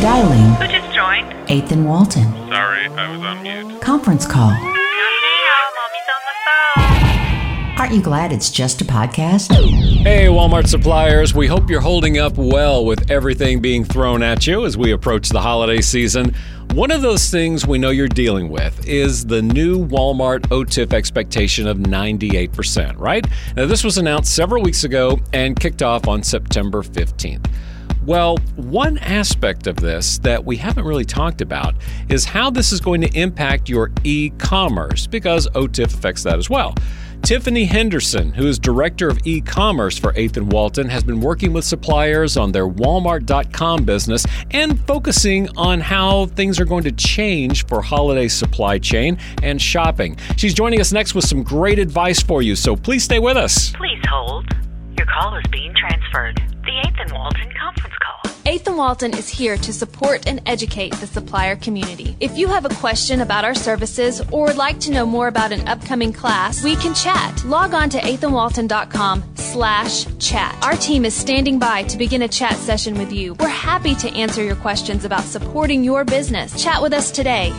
Dialing. Who just joined? 8th and Walton. Sorry, I was on mute. Conference call. Mommy's on the phone. Aren't you glad it's just a podcast? Hey, Walmart suppliers. We hope you're holding up well with everything being thrown at you as we approach the holiday season. One of those things we know you're dealing with is the new Walmart OTIF expectation of 98%, right? Now, this was announced several weeks ago and kicked off on September 15th. Well, one aspect of this that we haven't really talked about is how this is going to impact your e-commerce, because OTIF affects that as well. Tiffany Henderson, who is Director of E-commerce for 8th and Walton, has been working with suppliers on their Walmart.com business and focusing on how things are going to change for holiday supply chain and shopping. She's joining us next with some great advice for you, so please stay with us. Please hold. Your call is being transferred. The 8th and Walton conference call. 8th and Walton is here to support and educate the supplier community. If you have a question about our services or would like to know more about an upcoming class, we can chat. Log on to 8thandwalton.com/chat. Our team is standing by to begin a chat session with you. We're happy to answer your questions about supporting your business. Chat with us today.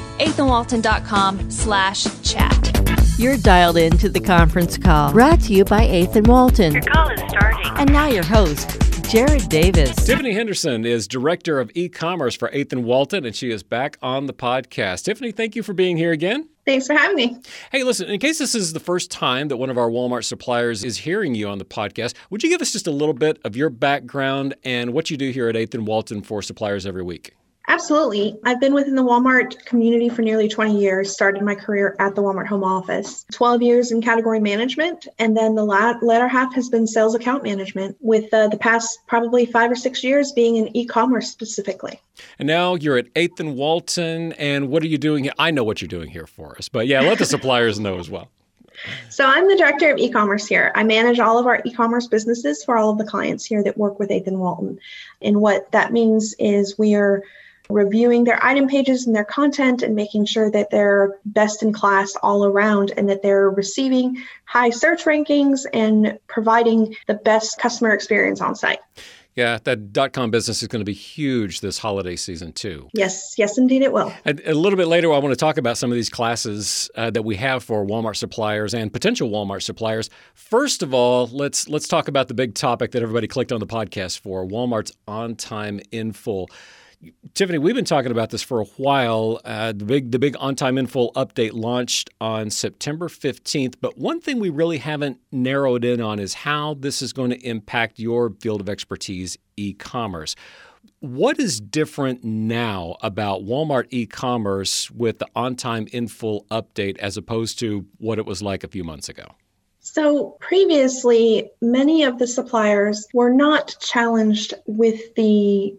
8thandwalton.com/chat. You're dialed into the conference call, brought to you by 8th and Walton. Your call is starting. And now your host, Jared Davis. Tiffany Henderson is Director of E-commerce for 8th and Walton, and she is back on the podcast. Tiffany, thank you for being here again. Thanks for having me. Hey, listen, in case this is the first time that one of our Walmart suppliers is hearing you on the podcast, would you give us just a little bit of your background and what you do here at 8th and Walton for suppliers every week? Absolutely. I've been within the Walmart community for nearly 20 years, started my career at the Walmart home office, 12 years in category management, and then the latter half has been sales account management, with the past probably 5 or 6 years being in e-commerce specifically. And now you're at 8th and Walton, and what are you doing here? I know what you're doing here for us, but yeah, let the suppliers know as well. So I'm the Director of E-commerce here. I manage all of our e-commerce businesses for all of the clients here that work with 8th and Walton. And what that means is we are reviewing their item pages and their content and making sure that they're best in class all around and that they're receiving high search rankings and providing the best customer experience on site. Yeah, that .com business is going to be huge this holiday season too. Yes, indeed it will. And a little bit later, I want to talk about some of these classes that we have for Walmart suppliers and potential Walmart suppliers. First of all, let's talk about the big topic that everybody clicked on the podcast for, Walmart's on-time in full. Tiffany, we've been talking about this for a while. The big on-time in full update launched on September 15th, but one thing we really haven't narrowed in on is how this is going to impact your field of expertise, e-commerce. What is different now about Walmart e-commerce with the on-time in full update as opposed to what it was like a few months ago? So previously, many of the suppliers were not challenged with the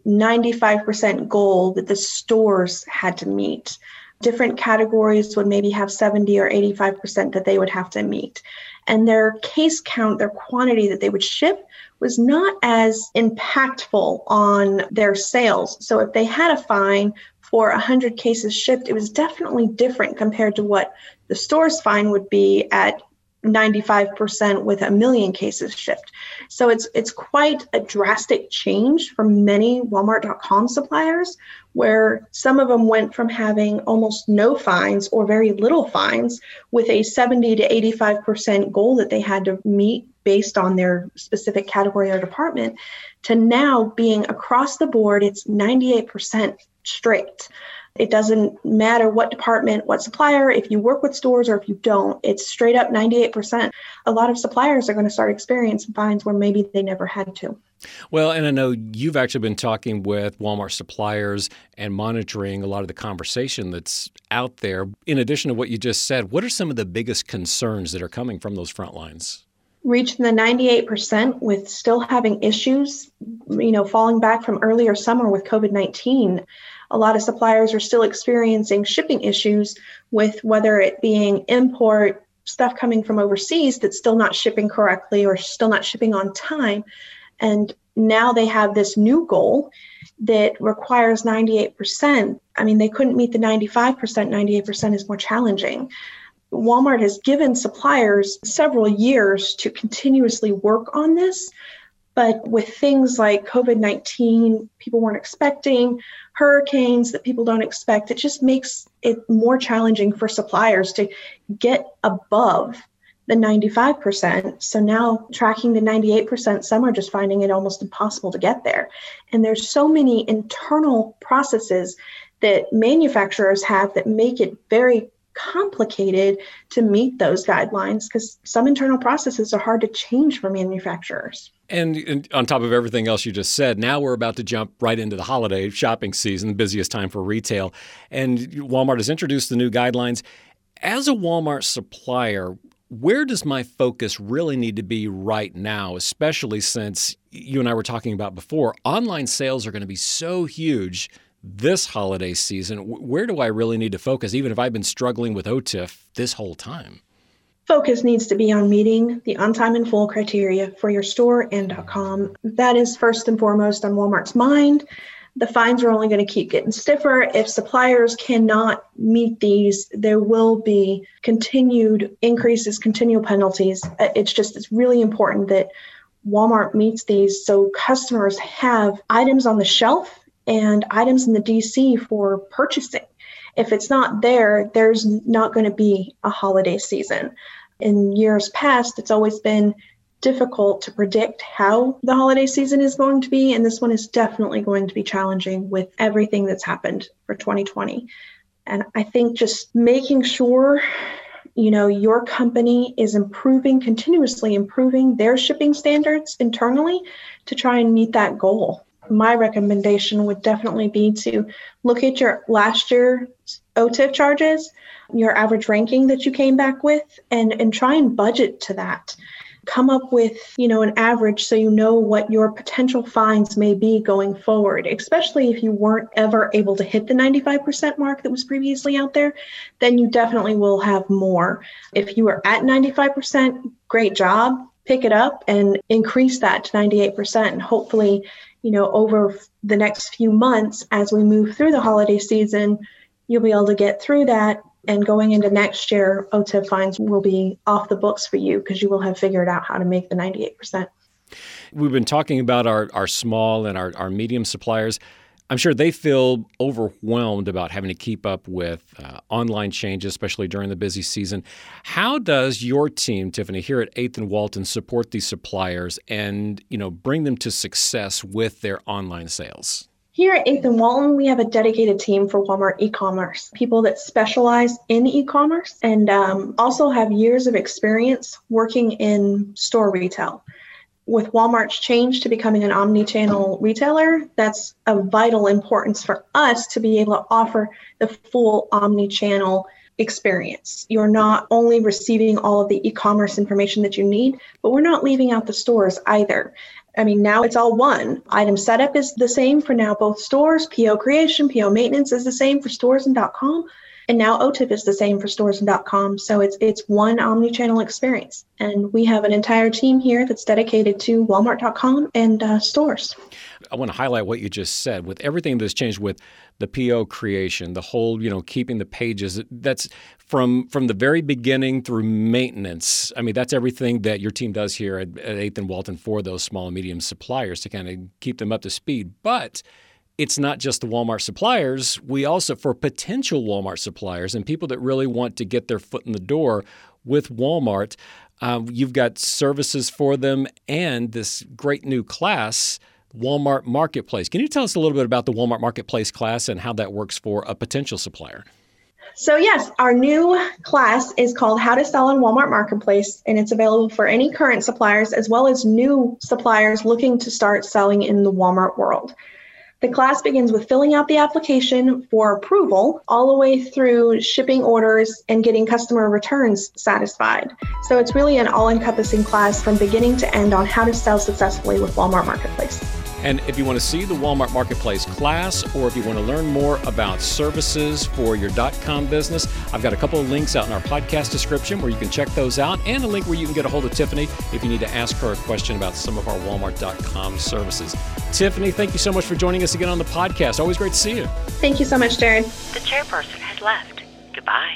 95% goal that the stores had to meet. Different categories would maybe have 70 or 85% that they would have to meet. And their case count, their quantity that they would ship was not as impactful on their sales. So if they had a fine for 100 cases shipped, it was definitely different compared to what the store's fine would be at 95% with 1 million cases shipped. So it's quite a drastic change for many Walmart.com suppliers, where some of them went from having almost no fines or very little fines with a 70 to 85% goal that they had to meet based on their specific category or department, to now being across the board, it's 98% straight. It doesn't matter what department, what supplier, if you work with stores or if you don't, it's straight up 98%. A lot of suppliers are going to start experiencing fines where maybe they never had to. Well, and I know you've actually been talking with Walmart suppliers and monitoring a lot of the conversation that's out there. In addition to what you just said, what are some of the biggest concerns that are coming from those front lines? Reaching the 98% with still having issues, falling back from earlier summer with COVID-19. A lot of suppliers are still experiencing shipping issues with whether it being import, stuff coming from overseas that's still not shipping correctly or still not shipping on time. And now they have this new goal that requires 98%. I mean, they couldn't meet the 95%. 98% is more challenging. Walmart has given suppliers several years to continuously work on this, But with things like COVID-19, people weren't expecting, hurricanes that people don't expect, it just makes it more challenging for suppliers to get above the 95%. So now tracking the 98%, some are just finding it almost impossible to get there. And there's so many internal processes that manufacturers have that make it very complicated to meet those guidelines, because some internal processes are hard to change for manufacturers. And on top of everything else you just said, now we're about to jump right into the holiday shopping season, the busiest time for retail. And Walmart has introduced the new guidelines. As a Walmart supplier, where does my focus really need to be right now, especially since you and I were talking about before, online sales are going to be so huge this holiday season? Where do I really need to focus, even if I've been struggling with OTIF this whole time? Focus needs to be on meeting the on-time and full criteria for your store and .com. That is first and foremost on Walmart's mind. The fines are only going to keep getting stiffer. If suppliers cannot meet these, there will be continued increases, continual penalties. It's really important that Walmart meets these so customers have items on the shelf and items in the DC for purchasing. If it's not there, there's not going to be a holiday season. In years past, it's always been difficult to predict how the holiday season is going to be, and this one is definitely going to be challenging with everything that's happened for 2020. And I think just making sure, your company is continuously improving their shipping standards internally to try and meet that goal. My recommendation would definitely be to look at your last year's OTIF charges, your average ranking that you came back with, and try and budget to that. Come up with, an average so you know what your potential fines may be going forward, especially if you weren't ever able to hit the 95% mark that was previously out there, then you definitely will have more. If you are at 95%, great job, pick it up and increase that to 98%. And hopefully, over the next few months, as we move through the holiday season, you'll be able to get through that. And going into next year, OTIF fines will be off the books for you because you will have figured out how to make the 98%. We've been talking about our small and our medium suppliers. I'm sure they feel overwhelmed about having to keep up with online changes, especially during the busy season. How does your team, Tiffany, here at 8th and Walton support these suppliers and, bring them to success with their online sales? Here at 8th and Walton, we have a dedicated team for Walmart e-commerce, people that specialize in e-commerce and also have years of experience working in store retail. With Walmart's change to becoming an omni-channel retailer, that's of vital importance for us to be able to offer the full omni-channel experience. You're not only receiving all of the e-commerce information that you need, but we're not leaving out the stores either. Now it's all one. Item setup is the same for now both stores. PO creation, PO maintenance is the same for stores and .com. And now OTIF is the same for stores and .com. So it's one omni-channel experience. And we have an entire team here that's dedicated to Walmart.com and stores. I want to highlight what you just said. With everything that's changed with the PO creation, the whole, keeping the pages, that's from the very beginning through maintenance. That's everything that your team does here at 8th and Walton for those small and medium suppliers to kind of keep them up to speed. But it's not just the Walmart suppliers. We also, for potential Walmart suppliers and people that really want to get their foot in the door with Walmart, you've got services for them and this great new class, Walmart Marketplace. Can you tell us a little bit about the Walmart Marketplace class and how that works for a potential supplier? So yes, our new class is called How to Sell on Walmart Marketplace, and it's available for any current suppliers as well as new suppliers looking to start selling in the Walmart world. The class begins with filling out the application for approval all the way through shipping orders and getting customer returns satisfied. So it's really an all-encompassing class from beginning to end on how to sell successfully with Walmart Marketplace. And if you want to see the Walmart Marketplace class, or if you want to learn more about services for your .com business, I've got a couple of links out in our podcast description where you can check those out, and a link where you can get a hold of Tiffany if you need to ask her a question about some of our Walmart.com services. Tiffany, thank you so much for joining us again on the podcast. Always great to see you. Thank you so much, Jared. The chairperson has left. Goodbye.